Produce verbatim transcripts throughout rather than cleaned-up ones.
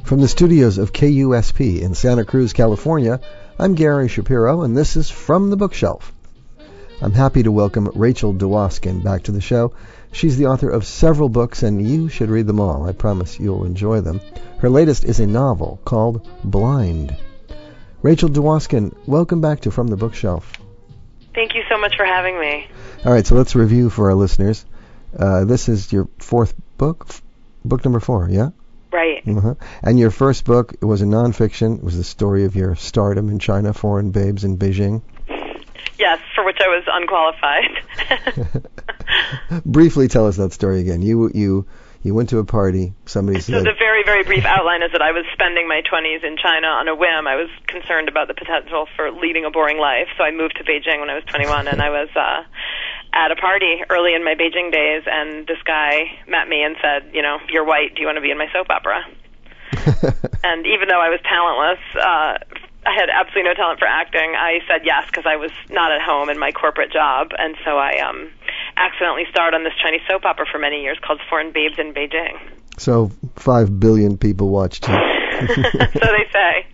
From the studios of K U S P in Santa Cruz, California, I'm Gary Shapiro, and this is From the Bookshelf. I'm happy to welcome Rachel Dwoskin back to the show. She's the author of several books, and you should read them all. I promise you'll enjoy them. Her latest is a novel called Blind. Rachel Dwoskin, welcome back to From the Bookshelf. Thank you so much for having me. All right, so let's review for our listeners. Uh, this is your fourth book, book number four, yeah? Right. Uh-huh. And your first book was a nonfiction. It was the story of your stardom in China, Foreign Babes in Beijing. Yes, for which I was unqualified. Briefly tell us that story again. You you you went to a party. Somebody so said. So the very, very brief outline is that I was spending my twenties in China on a whim. I was concerned about the potential for leading a boring life, so I moved to Beijing when I was twenty-one, and I was uh, at a party early in my Beijing days, and this guy met me and said, you know, you're white, do you want to be in my soap opera? And even though I was talentless, uh, I had absolutely no talent for acting, I said yes because I was not at home in my corporate job, and so I um, accidentally starred on this Chinese soap opera for many years called Foreign Babes in Beijing. So five billion people watched you. So they say.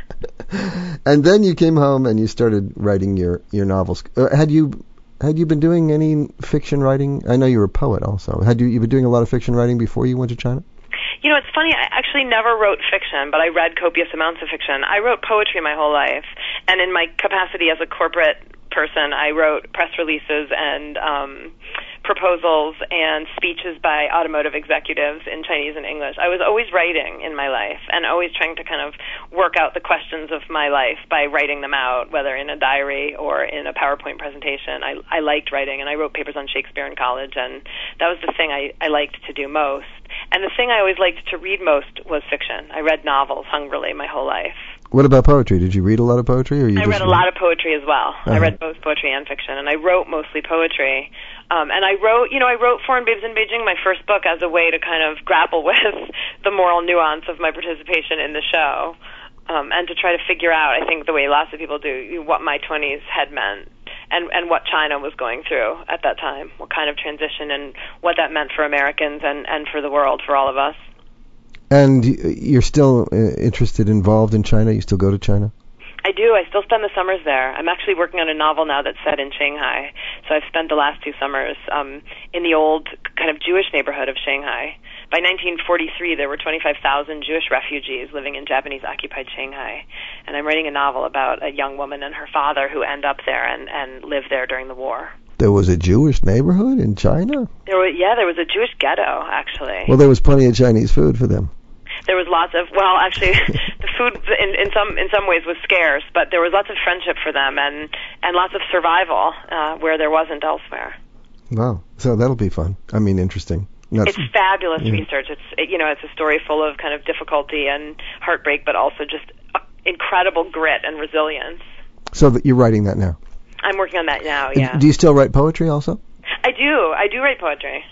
And then you came home and you started writing your, your novels. Uh, had you had you been doing any fiction writing? I know you were a poet also. Had you you been doing a lot of fiction writing before you went to China? You know, it's funny, I actually never wrote fiction, but I read copious amounts of fiction. I wrote poetry my whole life, and in my capacity as a corporate person, I wrote press releases and um, proposals and speeches by automotive executives in Chinese and English. I was always writing in my life and always trying to kind of work out the questions of my life by writing them out, whether in a diary or in a PowerPoint presentation. I, I liked writing, and I wrote papers on Shakespeare in college, and that was the thing I, I liked to do most. And the thing I always liked to read most was fiction. I read novels hungrily my whole life. What about poetry? Did you read a lot of poetry? Or you I just read a lot of poetry as well. Uh-huh. I read both poetry and fiction, and I wrote mostly poetry. Um, and I wrote, you know, I wrote Foreign Babes in Beijing, my first book, as a way to kind of grapple with the moral nuance of my participation in the show, um, and to try to figure out, I think the way lots of people do, what my twenties had meant. And, and what China was going through at that time, what kind of transition and what that meant for Americans and, and for the world, for all of us. And you're still uh, interested, involved in China? You still go to China? I do. I still spend the summers there. I'm actually working on a novel now that's set in Shanghai. So I've spent the last two summers um, in the old kind of Jewish neighborhood of Shanghai. By nineteen forty-three, there were twenty-five thousand Jewish refugees living in Japanese-occupied Shanghai. And I'm writing a novel about a young woman and her father who end up there and, and live there during the war. There was a Jewish neighborhood in China? There was, yeah, there was a Jewish ghetto, actually. Well, there was plenty of Chinese food for them. There was lots of, well, actually, the food in, in some in some ways was scarce, but there was lots of friendship for them and, and lots of survival uh, where there wasn't elsewhere. Wow. So that'll be fun. I mean, interesting. That's, it's fabulous yeah. research. It's it, you know, it's a story full of kind of difficulty and heartbreak, but also just uh, incredible grit and resilience. So that you're writing that now? I'm working on that now, yeah. Do you still write poetry also? I do. I do write poetry.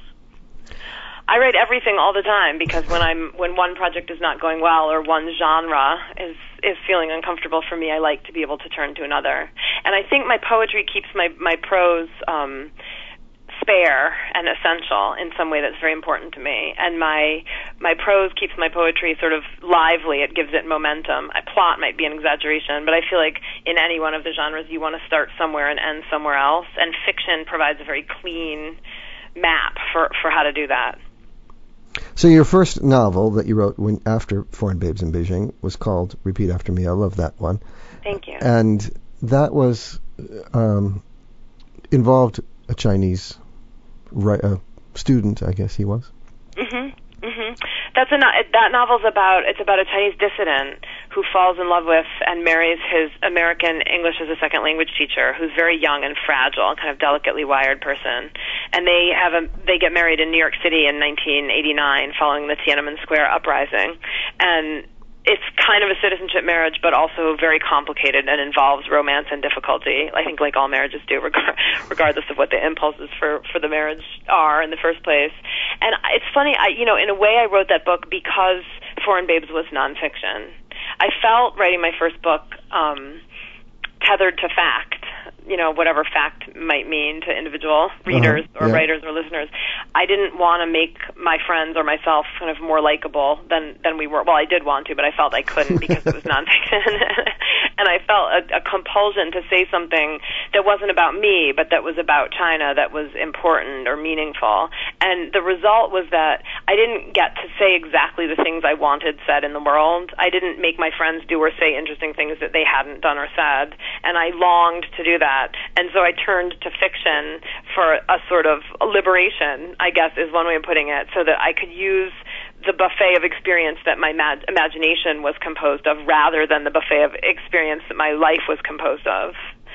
I write everything all the time because when I'm when one project is not going well or one genre is is feeling uncomfortable for me, I like to be able to turn to another. And I think my poetry keeps my my prose um, spare and essential in some way that's very important to me. And my my prose keeps my poetry sort of lively. It gives it momentum. A plot might be an exaggeration, but I feel like in any one of the genres, you want to start somewhere and end somewhere else. And fiction provides a very clean map for, for how to do that. So your first novel that you wrote when after Foreign Babes in Beijing was called Repeat After Me. I love that one. Thank you. And that was um, involved a Chinese ri- uh, student, I guess he was. Mhm. Mhm. That's a no- that novel's about it's about a Chinese dissident who falls in love with and marries his American English as a second language teacher, who's very young and fragile, kind of delicately wired person. And they have a they get married in New York City in nineteen eighty-nine, following the Tiananmen Square uprising, and it's kind of a citizenship marriage, but also very complicated and involves romance and difficulty. I think like all marriages do, regard, regardless of what the impulses for, for the marriage are in the first place. And it's funny, I, you know, in a way I wrote that book because Foreign Babes was nonfiction. I felt writing my first book um, tethered to fact. you know, whatever fact might mean to individual readers uh-huh. or yeah. writers or listeners. I didn't want to make my friends or myself kind of more likable than, than we were. Well, I did want to, but I felt I couldn't because it was nonfiction. And I felt a, a compulsion to say something that wasn't about me, but that was about China, that was important or meaningful. And the result was that I didn't get to say exactly the things I wanted said in the world. I didn't make my friends do or say interesting things that they hadn't done or said, and I longed to do that. And so I turned to fiction for a sort of liberation, I guess is one way of putting it, so that I could use the buffet of experience that my mad- imagination was composed of rather than the buffet of experience that my life was composed of.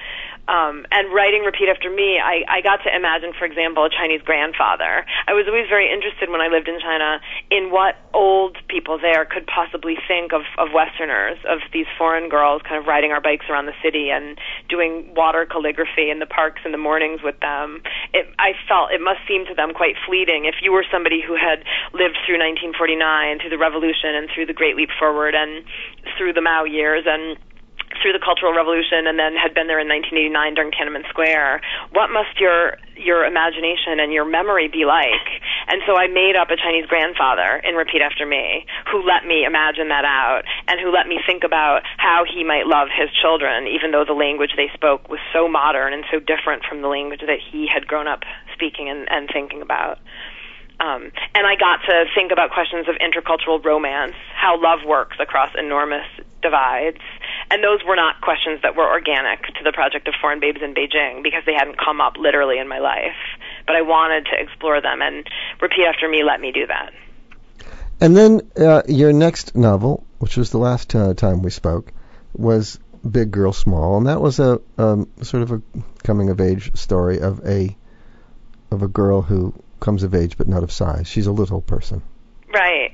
Um, and writing Repeat After Me, I, I got to imagine, for example, a Chinese grandfather. I was always very interested when I lived in China in what old people there could possibly think of, of Westerners, of these foreign girls kind of riding our bikes around the city and doing water calligraphy in the parks in the mornings with them. It, I felt it must seem to them quite fleeting. If you were somebody who had lived through nineteen forty-nine, through the Revolution and through the Great Leap Forward and through the Mao years and through the Cultural Revolution and then had been there in nineteen eighty-nine during Tiananmen Square, what must your your imagination and your memory be like? And so I made up a Chinese grandfather in Repeat After Me who let me imagine that out and who let me think about how he might love his children, even though the language they spoke was so modern and so different from the language that he had grown up speaking and, and thinking about. Um, and I got to think about questions of intercultural romance, how love works across enormous divides. And those were not questions that were organic to the project of Foreign Babes in Beijing because they hadn't come up literally in my life. But I wanted to explore them, and Repeat After Me let me do that. And then uh, your next novel, which was the last uh, time we spoke, was Big Girl Small, and that was a um, sort of a coming-of-age story of a of a girl who comes of age but not of size. She's a little person. Right.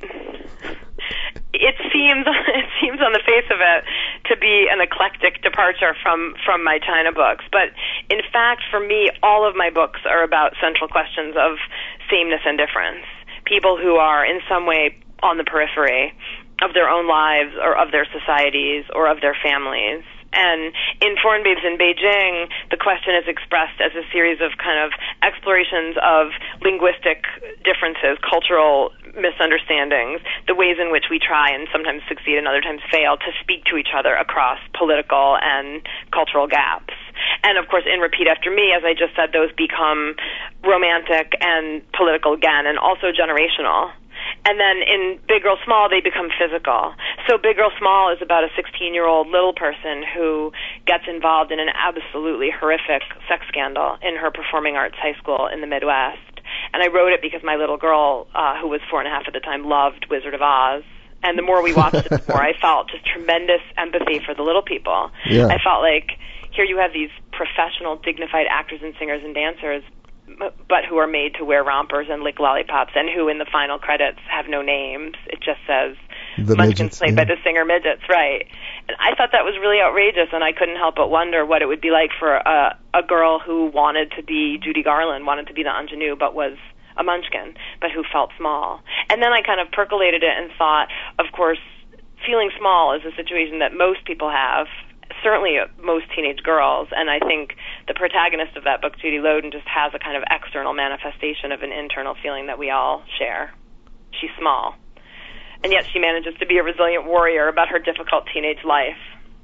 It seems it seems on the face of it to be an eclectic departure from, from my China books. But in fact, for me, all of my books are about central questions of sameness and difference. People who are in some way on the periphery of their own lives or of their societies or of their families. And in Foreign Babes in Beijing, the question is expressed as a series of kind of explorations of linguistic differences, cultural misunderstandings, the ways in which we try and sometimes succeed and other times fail to speak to each other across political and cultural gaps. And, of course, in Repeat After Me, as I just said, those become romantic and political again and also generational. And then in Big Girl Small, they become physical. So Big Girl Small is about a sixteen-year-old little person who gets involved in an absolutely horrific sex scandal in her performing arts high school in the Midwest. And I wrote it because my little girl, uh, who was four and a half at the time, loved Wizard of Oz. And the more we watched it, the more I felt just tremendous empathy for the little people. Yeah. I felt like here you have these professional, dignified actors and singers and dancers, but who are made to wear rompers and lick lollipops, and who in the final credits have no names. It just says the Munchkins played yeah. by the singer Midgets, right? And I thought that was really outrageous, and I couldn't help but wonder what it would be like for a, a girl who wanted to be Judy Garland, wanted to be the ingenue, but was a Munchkin, but who felt small. And then I kind of percolated it and thought, of course, feeling small is a situation that most people have, certainly most teenage girls, and I think the protagonist of that book, Judy Loden, just has a kind of external manifestation of an internal feeling that we all share. She's small, and yet she manages to be a resilient warrior about her difficult teenage life.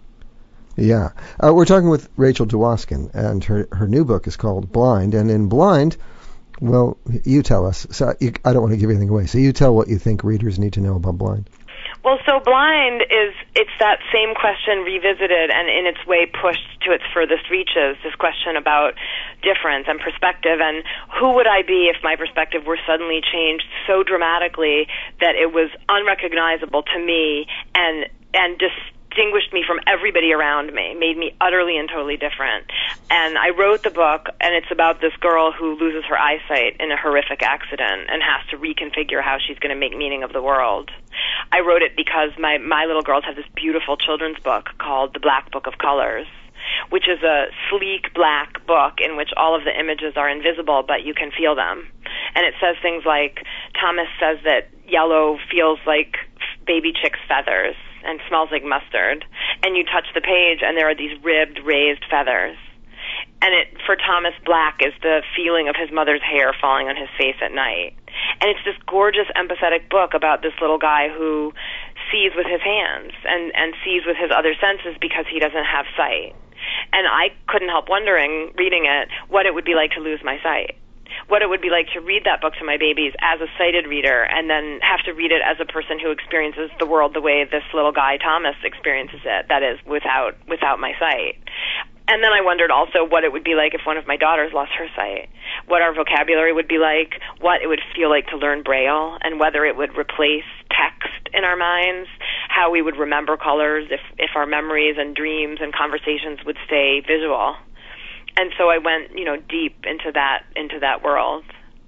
Yeah. Uh, we're talking with Rachel Dwoskin, and her, her new book is called Blind, and in Blind, well, you tell us. So you, I don't want to give anything away, so you tell what you think readers need to know about Blind. Well, so Blind is, it's that same question revisited and in its way pushed to its furthest reaches, this question about difference and perspective, and who would I be if my perspective were suddenly changed so dramatically that it was unrecognizable to me and, and distinguished me from everybody around me, made me utterly and totally different. And I wrote the book, and it's about this girl who loses her eyesight in a horrific accident and has to reconfigure how she's going to make meaning of the world. I wrote it because my, my little girls have this beautiful children's book called The Black Book of Colors, which is a sleek black book in which all of the images are invisible, but you can feel them. And it says things like, Thomas says that yellow feels like baby chick's feathers and smells like mustard. And you touch the page, and there are these ribbed, raised feathers. And it, for Thomas Black, is the feeling of his mother's hair falling on his face at night. And it's this gorgeous, empathetic book about this little guy who sees with his hands and, and sees with his other senses because he doesn't have sight. And I couldn't help wondering, reading it, what it would be like to lose my sight. What it would be like to read that book to my babies as a sighted reader and then have to read it as a person who experiences the world the way this little guy, Thomas, experiences it, that is, without without my sight. And then I wondered also what it would be like if one of my daughters lost her sight, what our vocabulary would be like, what it would feel like to learn Braille, and whether it would replace text in our minds, how we would remember colors, if, if our memories and dreams and conversations would stay visual. And so I went, you know, deep into that into that world.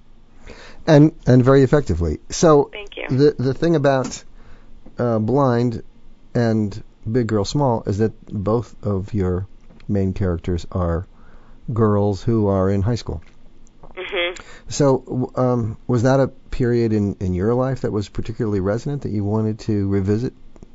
And and very effectively. So Thank you. the the thing about uh, Blind and Big Girl Small is that both of your main characters are girls who are in high school. Mm-hmm. So um, was that a period in, in your life that was particularly resonant that you wanted to revisit?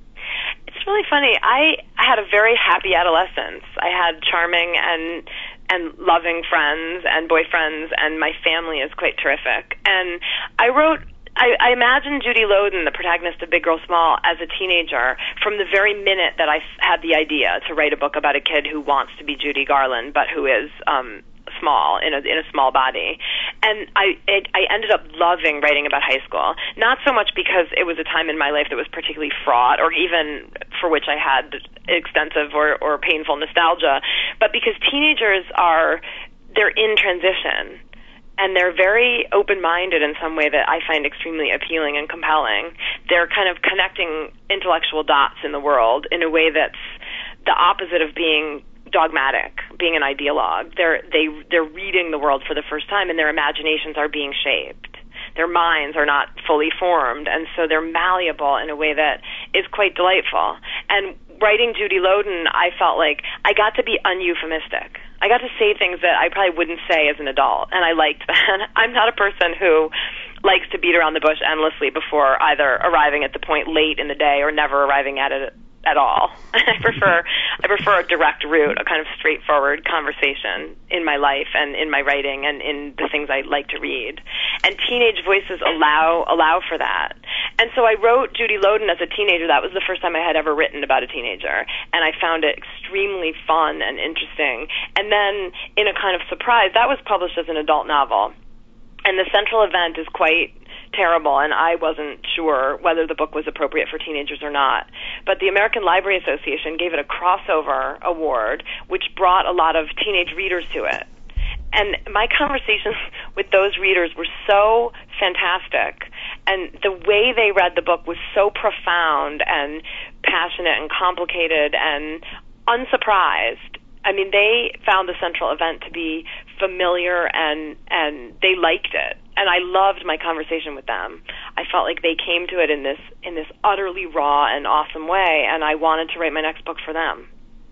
It's really funny. I had a very happy adolescence. I had charming and and loving friends and boyfriends, and my family is quite terrific. And I wrote, I, I imagine Judy Loden, the protagonist of Big Girl Small, as a teenager from the very minute that I had the idea to write a book about a kid who wants to be Judy Garland, but who is um, small, in a in a small body. And I it, I ended up loving writing about high school, not so much because it was a time in my life that was particularly fraught, or even for which I had extensive or, or painful nostalgia, but because teenagers are, they're in transition. And they're very open-minded in some way that I find extremely appealing and compelling. They're kind of connecting intellectual dots in the world in a way that's the opposite of being dogmatic, being an ideologue. They're they they're reading the world for the first time, and their imaginations are being shaped. Their minds are not fully formed, and so they're malleable in a way that is quite delightful. And writing Judy Loden, I felt like I got to be uneuphemistic. I got to say things that I probably wouldn't say as an adult, and I liked that. I'm not a person who likes to beat around the bush endlessly before either arriving at the point late in the day or never arriving at it at all. I prefer I prefer a direct route, a kind of straightforward conversation in my life and in my writing and in the things I like to read. And teenage voices allow allow for that. And so I wrote Judy Loden as a teenager. That was the first time I had ever written about a teenager, and I found it extremely fun and interesting. And then, in a kind of surprise, that was published as an adult novel. And the central event is quite terrible, and I wasn't sure whether the book was appropriate for teenagers or not. But the American Library Association gave it a crossover award, which brought a lot of teenage readers to it. And my conversations with those readers were so fantastic, and the way they read the book was so profound and passionate and complicated and unsurprised. I mean, they found the central event to be familiar, and and they liked it. And I loved my conversation with them. I felt like they came to it in this in this utterly raw and awesome way, and I wanted to write my next book for them.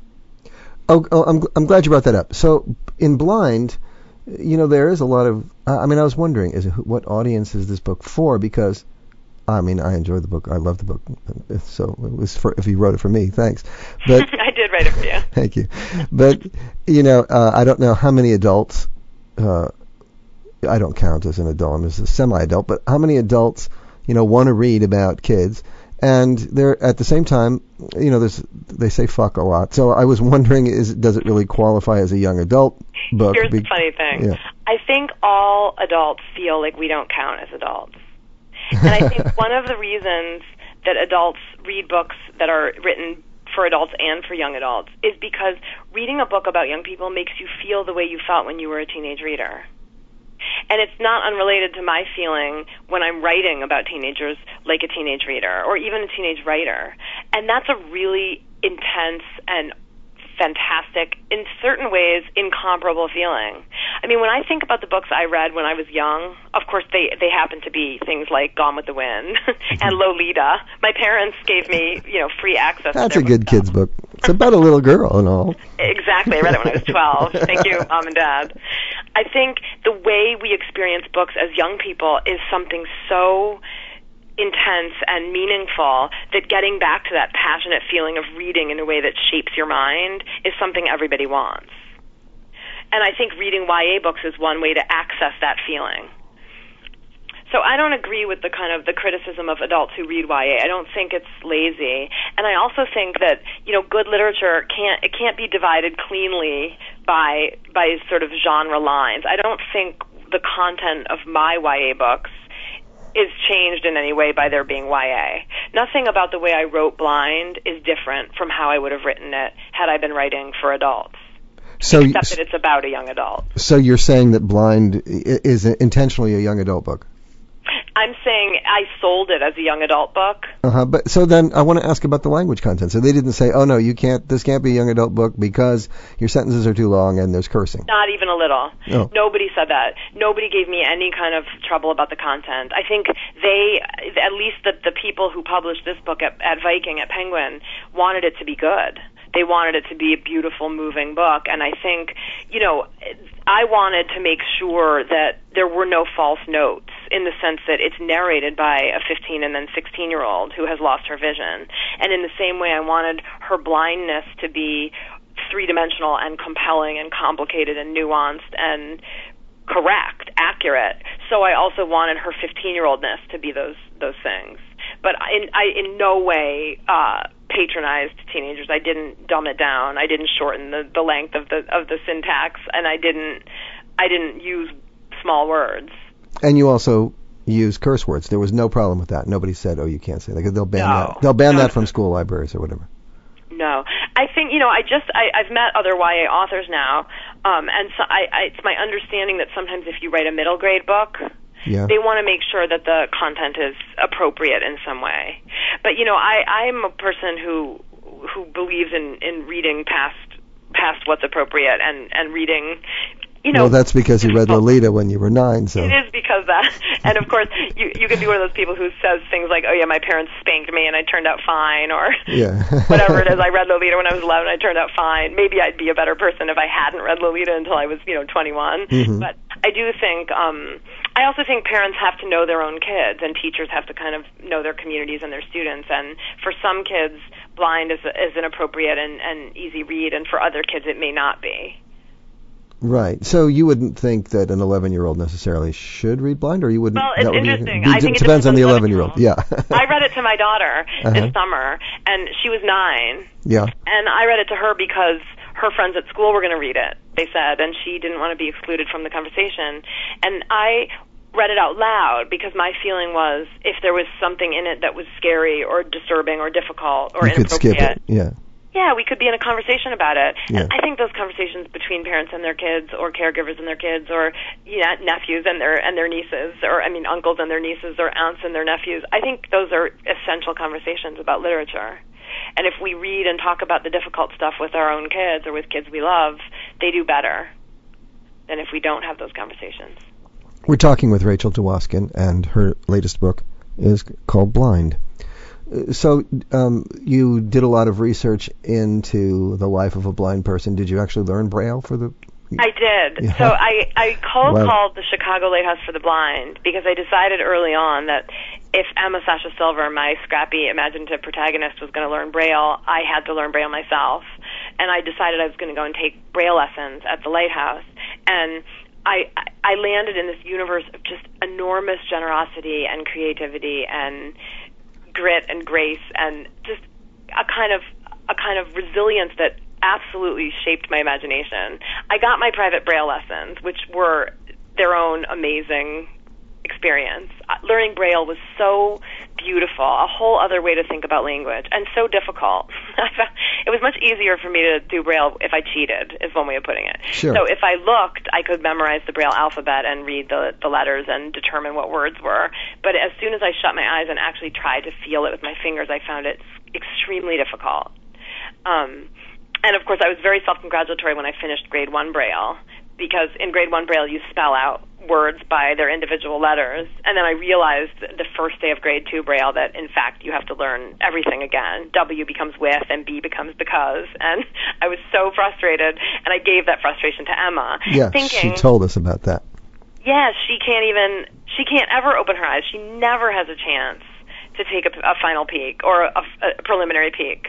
Oh, oh I'm I'm glad you brought that up. So in Blind, you know, there is a lot of. I mean, I was wondering, is it, what audience is this book for? Because I mean, I enjoyed the book. I love the book. So it was for, if you wrote it for me, thanks. But I did write it for you. Thank you. But, you know, uh, I don't know how many adults, uh, I don't count as an adult, I'm just a semi-adult, but how many adults, you know, want to read about kids? And they're, at the same time, you know, there's, they say fuck a lot. So I was wondering, is does it really qualify as a young adult book? Here's the funny thing. Yeah. I think all adults feel like we don't count as adults. And I think one of the reasons that adults read books that are written for adults and for young adults is because reading a book about young people makes you feel the way you felt when you were a teenage reader. And it's not unrelated to my feeling when I'm writing about teenagers like a teenage reader or even a teenage writer. And that's a really intense and fantastic, in certain ways, incomparable feeling. I mean, when I think about the books I read when I was young, of course, they, they happen to be things like Gone with the Wind and Lolita. My parents gave me, you know, free access That's to their a good kids' book. It's about a little girl and all. Exactly. I read it when I was twelve. Thank you, Mom and Dad. I think the way we experience books as young people is something so intense and meaningful that getting back to that passionate feeling of reading in a way that shapes your mind is something everybody wants. and I think reading Y A books is one way to access that feeling. So I don't agree with the kind of the criticism of adults who read Y A. I don't think it's lazy, and I also think that, you know, good literature can't it can't be divided cleanly by by sort of genre lines. I don't think the content of my Y A books is changed in any way by there being Y A. Nothing about the way I wrote Blind is different from how I would have written it had I been writing for adults. So, except that it's about a young adult. So you're saying that Blind is intentionally a young adult book? I'm saying I sold it as a young adult book. Uh-huh. But so then I want to ask about the language content. So they didn't say, oh no, you can't, this can't be a young adult book because your sentences are too long and there's cursing. Not even a little. Oh. Nobody said that. Nobody gave me any kind of trouble about the content. I think they, at least the, the people who published this book at, at Viking, at Penguin, wanted it to be good. They wanted it to be a beautiful, moving book, and I think, you know, I wanted to make sure that there were no false notes, in the sense that it's narrated by a fifteen and then sixteen-year-old who has lost her vision. And in the same way, I wanted her blindness to be three-dimensional and compelling and complicated and nuanced and correct, accurate. So I also wanted her fifteen-year-oldness to be those those things. But in, I in no way uh, patronized teenagers. I didn't dumb it down. I didn't shorten the, the length of the of the syntax, and I didn't I didn't use small words. And you also use curse words. There was no problem with that. Nobody said, "Oh, you can't say that." They'll ban no. that. They'll ban no. that from school libraries or whatever. No, I think, you know, I just I, I've met other Y A authors now, um, and so I, I, it's my understanding that sometimes if you write a middle grade book, yeah. they want to make sure that the content is appropriate in some way. But, you know, I, I'm a person who who believes in, in reading past past what's appropriate and, and reading, you know. Well, that's because you read Lolita when you were nine, so. It is because that. And, of course, you you could be one of those people who says things like, oh, yeah, my parents spanked me and I turned out fine, or yeah. whatever it is. I read Lolita when I was eleven and I turned out fine. Maybe I'd be a better person if I hadn't read Lolita until I was, you know, twenty-one. Mm-hmm. But I do think, um, I also think parents have to know their own kids, and teachers have to kind of know their communities and their students. And for some kids, Blind is, is an appropriate and, and easy read, and for other kids, it may not be. Right. So you wouldn't think that an eleven-year-old necessarily should read Blind, or you wouldn't? Well, it's that would interesting. Be, I think it it depends on the eleven-year-old. Yeah. I read it to my daughter uh-huh. this summer, and she was nine. Yeah. And I read it to her because her friends at school were going to read it, they said, and she didn't want to be excluded from the conversation. And I read it out loud because my feeling was if there was something in it that was scary or disturbing or difficult or you inappropriate, could skip it. Yeah. Yeah, we could be in a conversation about it. Yeah. And I think those conversations between parents and their kids, or caregivers and their kids, or you know, nephews and their and their nieces, or I mean uncles and their nieces, or aunts and their nephews, I think those are essential conversations about literature. And if we read and talk about the difficult stuff with our own kids or with kids we love, they do better than if we don't have those conversations. We're talking with Rachel Dwoskin, and her latest book is called Blind. So um, you did a lot of research into the life of a blind person. Did you actually learn Braille for the... I did. Yeah. So I, I cold Wow. called the Chicago Lighthouse for the Blind because I decided early on that if Emma Sasha Silver, my scrappy imaginative protagonist, was going to learn Braille, I had to learn Braille myself. And I decided I was going to go and take Braille lessons at the Lighthouse. And I, I landed in this universe of just enormous generosity and creativity and grit and grace and just a kind of a kind of resilience that absolutely shaped my imagination. I got my private Braille lessons, which were their own amazing experience. Learning Braille was so beautiful, a whole other way to think about language, and so difficult. It was much easier for me to do Braille if I cheated, is one way of putting it. Sure. So if I looked, I could memorize the Braille alphabet and read the, the letters and determine what words were. But as soon as I shut my eyes and actually tried to feel it with my fingers, I found it extremely difficult. Um, and of course, I was very self-congratulatory when I finished grade one Braille, because in grade one Braille you spell out words by their individual letters, and then I realized the first day of grade two Braille that in fact you have to learn everything again. W becomes with and B becomes because, and I was so frustrated, and I gave that frustration to Emma. Yeah, thinking, she told us about that. Yeah, she can't even, she can't ever open her eyes. She never has a chance to take a, a final peek or a, a preliminary peek.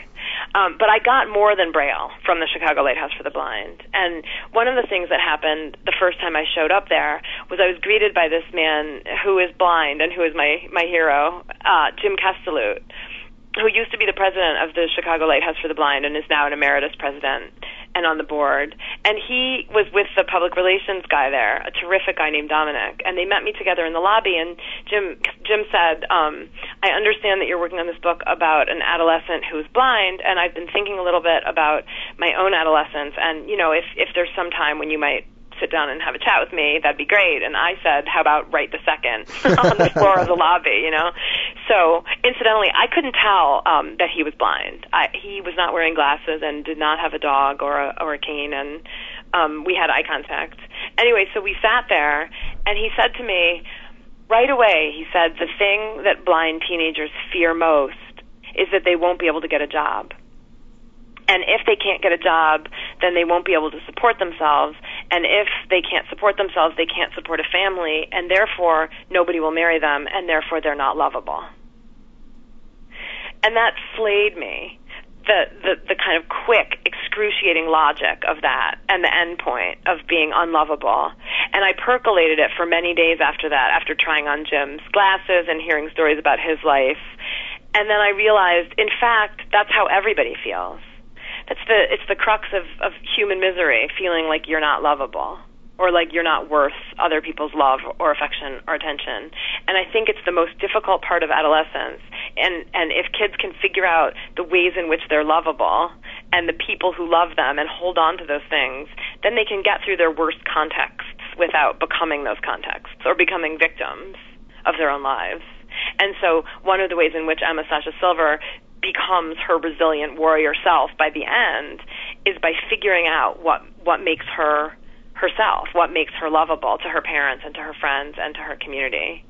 Um, but I got more than Braille from the Chicago Lighthouse for the Blind. And one of the things that happened the first time I showed up there was I was greeted by this man who is blind and who is my, my hero, uh, Jim Castelloot, who used to be the president of the Chicago Lighthouse for the Blind and is now an emeritus president and on the board. And he was with the public relations guy there, a terrific guy named Dominic, and they met me together in the lobby, and Jim Jim said, um, I understand that you're working on this book about an adolescent who's blind, and I've been thinking a little bit about my own adolescence, and, you know, if, if there's some time when you might sit down and have a chat with me, that'd be great. And I said, how about right the second on the floor of the lobby, you know? So, incidentally, I couldn't tell um, that he was blind. I, he was not wearing glasses and did not have a dog or a, or a cane, and um, we had eye contact. Anyway, so we sat there, and he said to me, right away, he said, the thing that blind teenagers fear most is that they won't be able to get a job. And if they can't get a job, then they won't be able to support themselves. And if they can't support themselves, they can't support a family, and therefore nobody will marry them, and therefore they're not lovable. And that slayed me, the, the, the kind of quick, excruciating logic of that and the end point of being unlovable. And I percolated it for many days after that, after trying on Jim's glasses and hearing stories about his life. And then I realized, in fact, that's how everybody feels. That's the it's the crux of, of human misery, feeling like you're not lovable or like you're not worth other people's love or affection or attention. And I think it's the most difficult part of adolescence. And and if kids can figure out the ways in which they're lovable and the people who love them and hold on to those things, then they can get through their worst contexts without becoming those contexts or becoming victims of their own lives. And so one of the ways in which Emma Sasha Silver becomes her resilient warrior self by the end is by figuring out what what makes her herself, what makes her lovable to her parents and to her friends and to her community.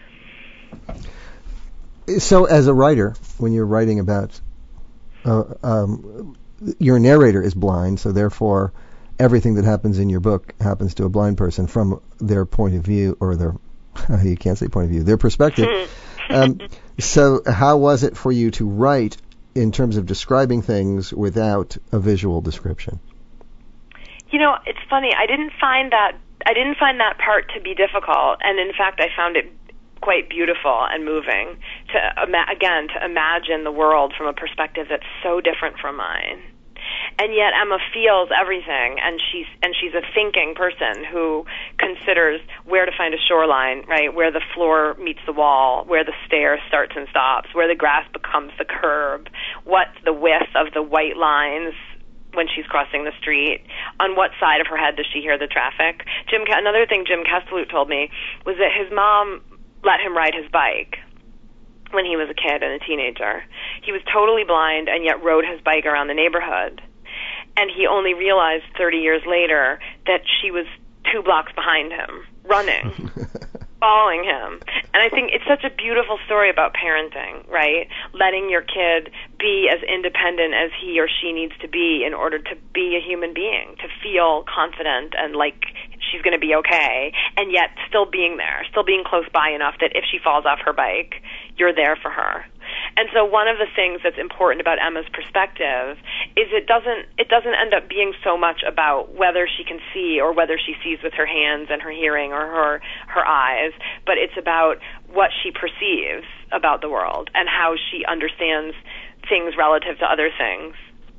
So as a writer, when you're writing about uh, um, your narrator is blind, so therefore everything that happens in your book happens to a blind person from their point of view, or their you can't say point of view, their perspective. Um, so how was it for you to write in terms of describing things without a visual description? You know, it's funny. I didn't find that I didn't find that part to be difficult, and in fact, I found it quite beautiful and moving to again to imagine the world from a perspective that's so different from mine. And yet Emma feels everything, and she's and she's a thinking person who considers where to find a shoreline, right? Where the floor meets the wall, where the stair starts and stops, where the grass becomes the curb, what's the width of the white lines when she's crossing the street, on what side of her head does she hear the traffic. Jim, another thing Jim Castelloot told me was that his mom let him ride his bike when he was a kid and a teenager. He was totally blind and yet rode his bike around the neighborhood. And he only realized thirty years later that she was two blocks behind him, running, following him. And I think it's such a beautiful story about parenting, right? Letting your kid be as independent as he or she needs to be in order to be a human being, to feel confident and like she's going to be okay, and yet still being there, still being close by enough that if she falls off her bike, you're there for her. And so one of the things that's important about Emma's perspective is it doesn't it doesn't end up being so much about whether she can see or whether she sees with her hands and her hearing or her her eyes, but it's about what she perceives about the world and how she understands things relative to other things.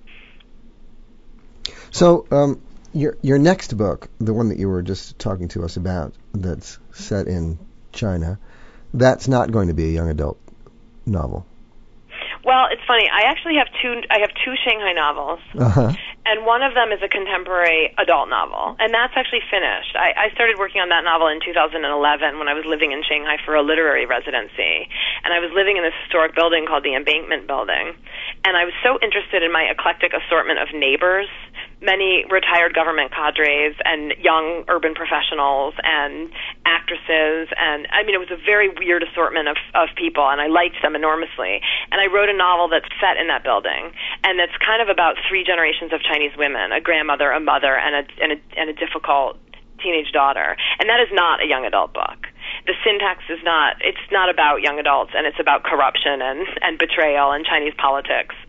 So um, your your next book, the one that you were just talking to us about, that's set in China, that's not going to be a young adult novel. Well, it's funny. I actually have two. I have two Shanghai novels, uh-huh. and one of them is a contemporary adult novel, and that's actually finished. I, I started working on that novel in two thousand eleven when I was living in Shanghai for a literary residency, and I was living in this historic building called the Embankment Building, and I was so interested in my eclectic assortment of neighbors, many retired government cadres and young urban professionals and actresses, and I mean it was a very weird assortment of, of people, and I liked them enormously. And I wrote a novel that's set in that building, and it's kind of about three generations of Chinese women, a grandmother, a mother, and a, and a, and a difficult teenage daughter. And that is not a young adult book. The syntax is not, it's not about young adults, and it's about corruption and, and betrayal and Chinese politics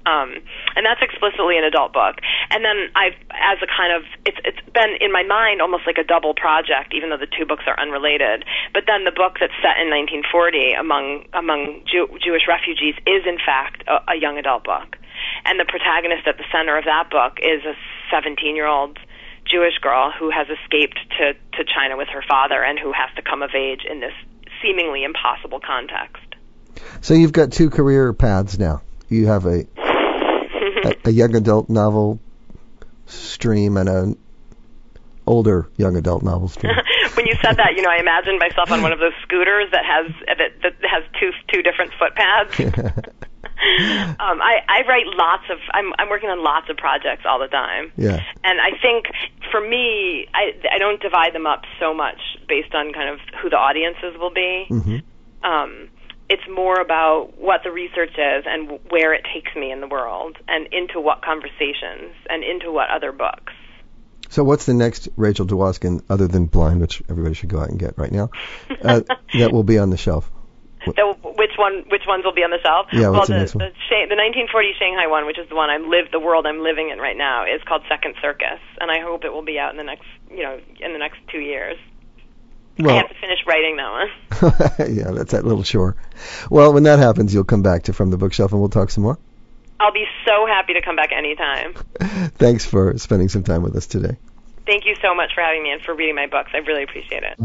Um, and that's explicitly an adult book. And then I've, as a kind of, it's it's been in my mind almost like a double project, even though the two books are unrelated. But then the book that's set in nineteen forty among among Jew, Jewish refugees is in fact a, a young adult book. And the protagonist at the center of that book is a seventeen-year-old Jewish girl who has escaped to, to China with her father and who has to come of age in this seemingly impossible context. So you've got two career paths now. You have a a, a young adult novel stream and an older young adult novel stream. When you said that, you know, I imagined myself on one of those scooters that has that, that has two two different footpaths. um, I, I write lots of. I'm I'm working on lots of projects all the time. Yeah. And I think for me, I I don't divide them up so much based on kind of who the audiences will be. Mm-hmm. Um, it's more about what the research is and where it takes me in the world and into what conversations and into what other books. So what's the next Rachel Dwoskin, other than Blind, which everybody should go out and get right now, uh, that will be on the shelf? The, which one? Which ones will be on the shelf? Yeah, well, what's the, the next one? The, Sha- the nineteen forty Shanghai one, which is the one I'm live the world I'm living in right now, is called Second Circus, and I hope it will be out in the next, you know, in the next two years. Well, I have to finish writing that one. Yeah, that's that little chore. Well, when that happens, you'll come back to From the Bookshelf and we'll talk some more. I'll be so happy to come back anytime. Thanks for spending some time with us today. Thank you so much for having me and for reading my books. I really appreciate it.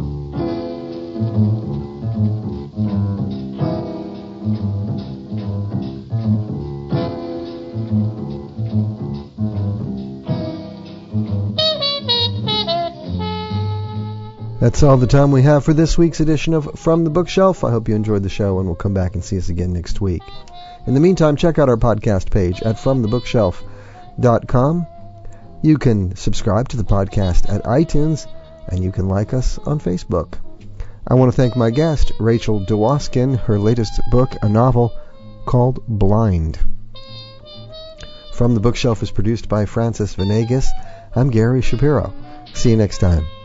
That's all the time we have for this week's edition of From the Bookshelf. I hope you enjoyed the show and will come back and see us again next week. In the meantime, check out our podcast page at from the bookshelf dot com. You can subscribe to the podcast at iTunes, and you can like us on Facebook. I want to thank my guest, Rachel Dwoskin, her latest book, a novel called Blind. From the Bookshelf is produced by Francis Venegas. I'm Gary Shapiro. See you next time.